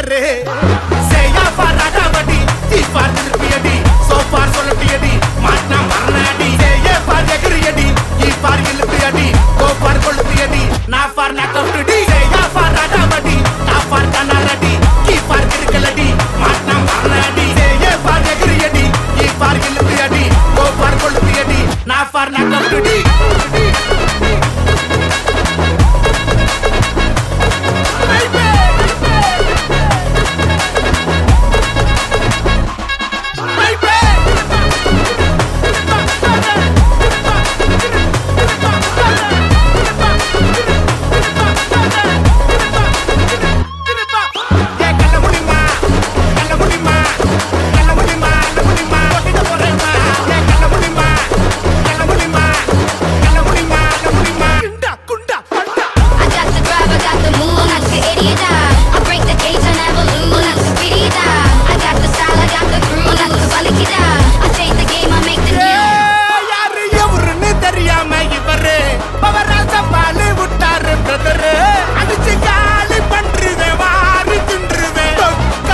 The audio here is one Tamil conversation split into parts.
கதரு செய்யா பாராடாவடி தீ பார்த்திருப்பியடி சோபார் சொல்லட்டியடி மாட்டினா மரணாடி செய்ய பார் எகிரியடி ஈ பார் இழுப்பியடி கோபார் கொளுத்தியடி நான் பார் நக்கவுட்டுடி செய்யா பாராடாவடி நான் பார் கண்ணாரடி கீ பார் கிருக்கலடி மாட்டினா மரணாடி செய்ய பார் எகிரியடி ஈ பார் இழுப்பியடி கோபார் கொளுத்தியடி நான் பார் நக்கவுட்டுடி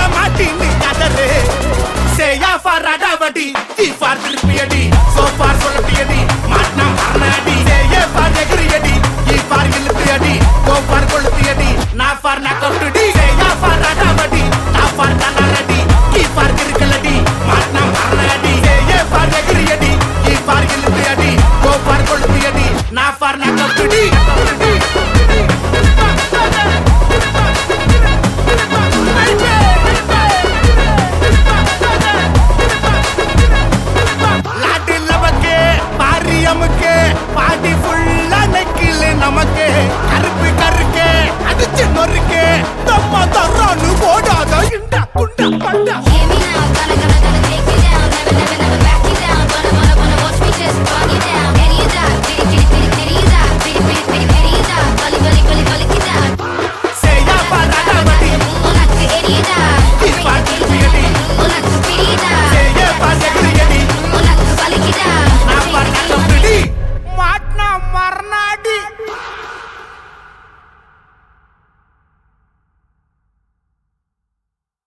தீ பார்த்திருப்பியடி சோபார் சொல்ல